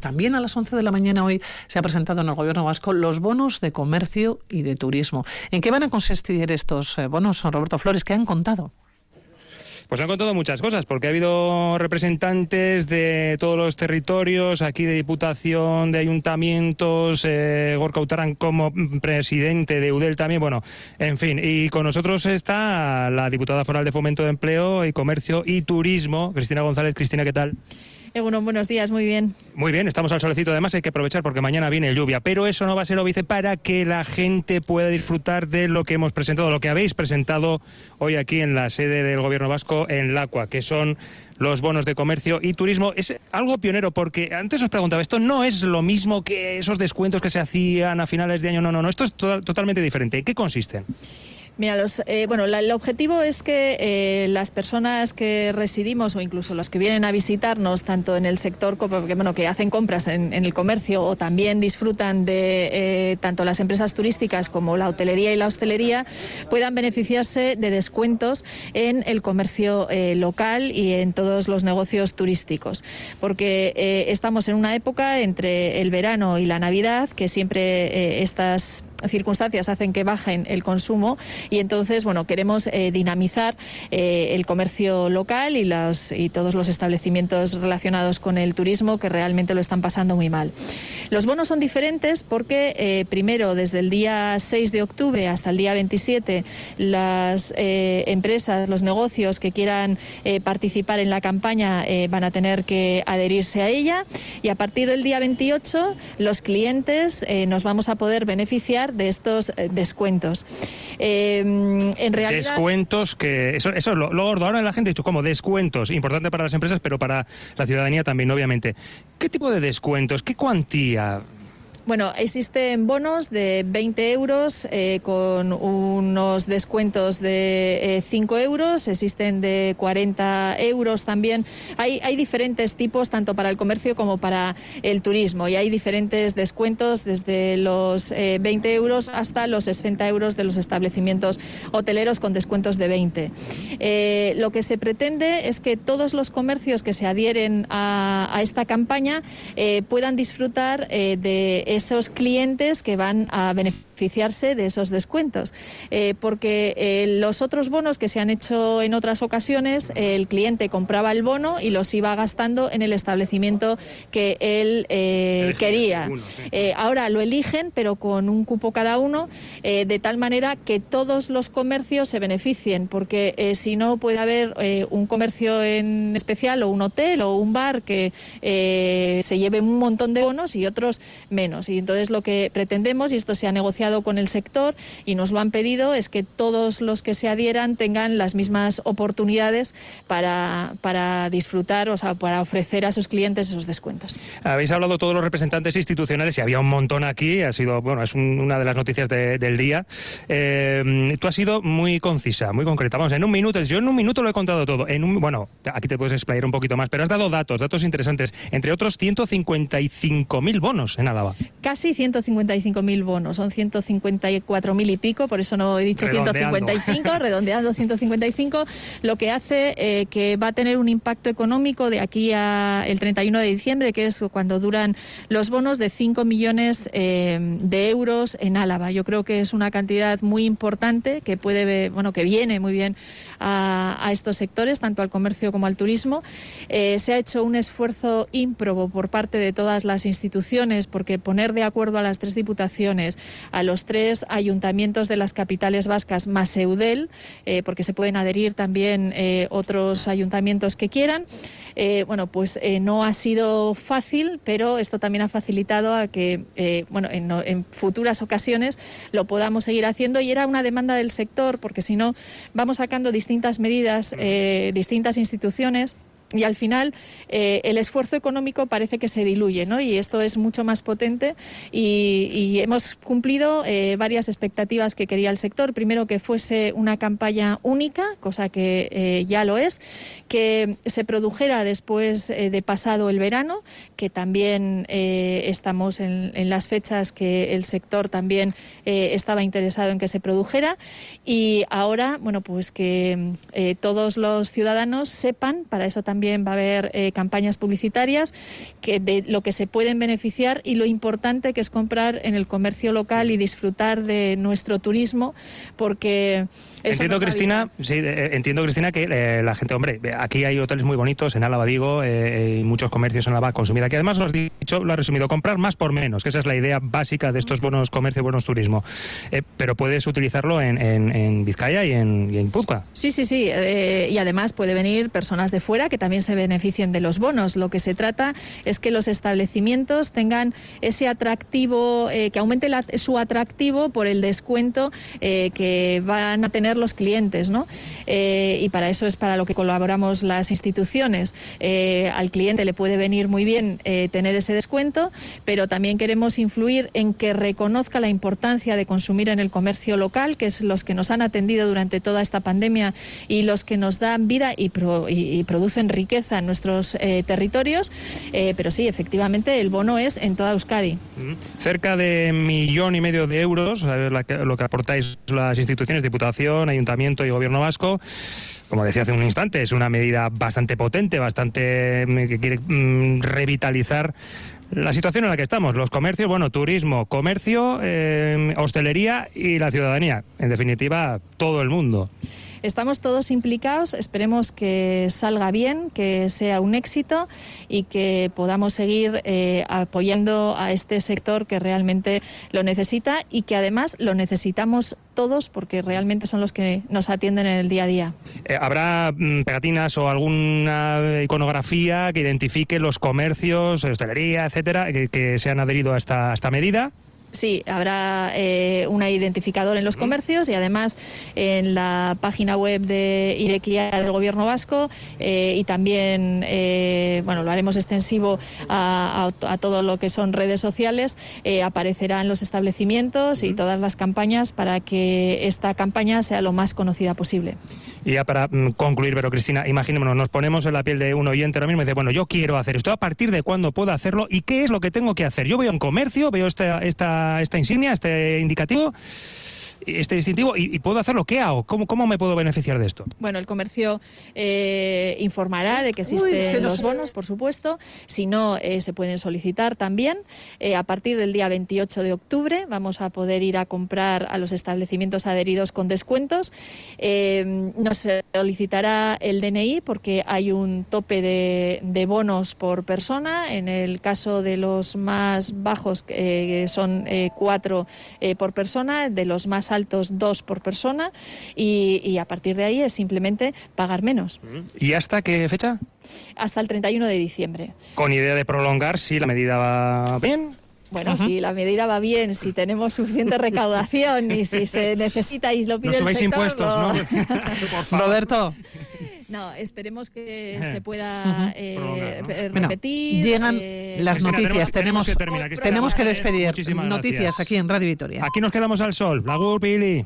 también a las 11 de la mañana hoy se ha presentado en el Gobierno vasco los bonos de comercio y de turismo. ¿En qué van a consistir estos bonos, Roberto Flores? ¿Qué han contado? Pues han contado muchas cosas, porque ha habido representantes de todos los territorios, aquí de Diputación, de ayuntamientos, Gorka Urtaran como presidente de Eudel también, bueno, en fin. Y con nosotros está la diputada foral de Fomento de Empleo y Comercio y Turismo, Cristina González. Cristina, ¿qué tal? Bueno, buenos días, muy bien. Muy bien, estamos al solecito, además hay que aprovechar porque mañana viene lluvia, pero eso no va a ser óbice para que la gente pueda disfrutar de lo que hemos presentado, lo que habéis presentado hoy aquí en la sede del Gobierno vasco en Lacua, que son los bonos de comercio y turismo. Es algo pionero porque antes os preguntaba, esto no es lo mismo que esos descuentos que se hacían a finales de año, no, esto es totalmente diferente. ¿En qué consisten? Mira, el objetivo es que las personas que residimos o incluso los que vienen a visitarnos, tanto en el sector que hacen compras en el comercio o también disfrutan de tanto las empresas turísticas como la hotelería y la hostelería, puedan beneficiarse de descuentos en el comercio local y en todos los negocios turísticos. Porque estamos en una época entre el verano y la Navidad que siempre estas circunstancias hacen que bajen el consumo y entonces, queremos dinamizar el comercio local y todos los establecimientos relacionados con el turismo que realmente lo están pasando muy mal. Los bonos son diferentes porque primero, desde el día 6 de octubre hasta el día 27, las empresas, los negocios que quieran participar en la campaña van a tener que adherirse a ella y a partir del día 28 los clientes nos vamos a poder beneficiar de estos descuentos. En realidad, descuentos que eso es lo gordo. Ahora la gente ha dicho como descuentos, importante para las empresas, pero para la ciudadanía también, obviamente. ¿Qué tipo de descuentos? ¿Qué cuantía? Bueno, existen bonos de 20 euros con unos descuentos de 5 euros, existen de 40 euros también. Hay diferentes tipos, tanto para el comercio como para el turismo, y hay diferentes descuentos desde los 20 euros hasta los 60 euros de los establecimientos hoteleros con descuentos de 20. Lo que se pretende es que todos los comercios que se adhieren a esta campaña puedan disfrutar de esos clientes que van a beneficiarse de esos descuentos, porque los otros bonos que se han hecho en otras ocasiones, el cliente compraba el bono y los iba gastando en el establecimiento que él quería. Ahora lo eligen, pero con un cupo cada uno, de tal manera que todos los comercios se beneficien, porque si no puede haber un comercio en especial o un hotel o un bar que se lleve un montón de bonos y otros menos. Y entonces lo que pretendemos, y esto se ha negociado con el sector y nos lo han pedido, es que todos los que se adhieran tengan las mismas oportunidades para disfrutar, o sea, para ofrecer a sus clientes esos descuentos. Habéis hablado todos los representantes institucionales y había un montón aquí, es una de las noticias del día. Tú has sido muy concisa, muy concreta. Vamos, yo en un minuto lo he contado todo. Aquí te puedes explayar un poquito más, pero has dado datos interesantes, entre otros 155.000 bonos en Álava. Casi 155.000 bonos, son 154.000 y pico, por eso no he dicho 155, redondeando 155, lo que hace que va a tener un impacto económico de aquí al 31 de diciembre, que es cuando duran los bonos, de 5 millones de euros en Álava. Yo creo que es una cantidad muy importante que que viene muy bien a estos sectores, tanto al comercio como al turismo. Se ha hecho un esfuerzo ímprobo por parte de todas las instituciones, porque poner de acuerdo a las 3 diputaciones, a los 3 ayuntamientos de las capitales vascas más Eudel, porque se pueden adherir también otros ayuntamientos que quieran, no ha sido fácil, pero esto también ha facilitado a que en futuras ocasiones lo podamos seguir haciendo, y era una demanda del sector, porque si no vamos sacando distintas medidas, distintas instituciones, y al final el esfuerzo económico parece que se diluye, ¿no? Y esto es mucho más potente, y hemos cumplido varias expectativas que quería el sector. Primero, que fuese una campaña única, cosa que ya lo es, que se produjera después de pasado el verano, que también estamos en las fechas que el sector también estaba interesado en que se produjera, y ahora, que todos los ciudadanos sepan, para eso también también va a haber campañas publicitarias de lo que se pueden beneficiar y lo importante que es comprar en el comercio local y disfrutar de nuestro turismo, porque entiendo, Cristina, que la gente, hombre, aquí hay hoteles muy bonitos en Álava, digo, y muchos comercios en Álava consumida, que además lo has dicho, lo has resumido, comprar más por menos, que esa es la idea básica de estos bonos comercio, bonos turismo, pero puedes utilizarlo en Vizcaya y en Guipúzcoa. Sí, y además puede venir personas de fuera que también se beneficien de los bonos. Lo que se trata es que los establecimientos tengan ese atractivo, que aumente su atractivo por el descuento que van a tener los clientes, ¿no? Y para eso es para lo que colaboramos las instituciones. Al cliente le puede venir muy bien tener ese descuento, pero también queremos influir en que reconozca la importancia de consumir en el comercio local, que es los que nos han atendido durante toda esta pandemia y los que nos dan vida y producen riqueza en nuestros territorios, pero sí, efectivamente, el bono es en toda Euskadi. Cerca de 1,5 millones de euros, lo que aportáis las instituciones, Diputación, Ayuntamiento y Gobierno vasco. Como decía hace un instante, es una medida bastante potente, que quiere revitalizar la situación en la que estamos, los comercios, turismo, comercio, hostelería y la ciudadanía, en definitiva, todo el mundo. Estamos todos implicados, esperemos que salga bien, que sea un éxito y que podamos seguir apoyando a este sector que realmente lo necesita y que además lo necesitamos todos porque realmente son los que nos atienden en el día a día. ¿Habrá pegatinas o alguna iconografía que identifique los comercios, hostelería, etcétera, que se han adherido a esta medida? Sí, habrá un identificador en los comercios y además en la página web de Irekia del Gobierno vasco y también, lo haremos extensivo a todo lo que son redes sociales, aparecerán los establecimientos y todas las campañas para que esta campaña sea lo más conocida posible. Y ya para concluir, pero Cristina, imaginémonos, nos ponemos en la piel de un oyente ahora mismo y dice, yo quiero hacer esto, ¿a partir de cuándo puedo hacerlo? ¿Y qué es lo que tengo que hacer? Yo voy a un comercio, veo esta insignia, este indicativo, este distintivo, y puedo hacerlo. ¿Qué hago? ¿Cómo me puedo beneficiar de esto? Bueno, el comercio informará de que existen los bonos, por supuesto. Si no, se pueden solicitar también. A partir del día 28 de octubre vamos a poder ir a comprar a los establecimientos adheridos con descuentos. Nos solicitará el DNI porque hay un tope de bonos por persona. En el caso de los más bajos, son 4 por persona, de los más altos 2 por persona y a partir de ahí es simplemente pagar menos. ¿Y hasta qué fecha? Hasta el 31 de diciembre. ¿Con idea de prolongar si la medida va bien? Bueno, si la medida va bien, si tenemos suficiente recaudación y si se necesita y lo pide el sector... No subáis impuestos, ¿no? Por favor. Roberto. No, esperemos que se pueda repetir. Llegan las noticias, tenemos que despedir. Muchísimas noticias gracias. aquí en Radio Vitoria. Aquí nos quedamos al sol. Agur, Pili.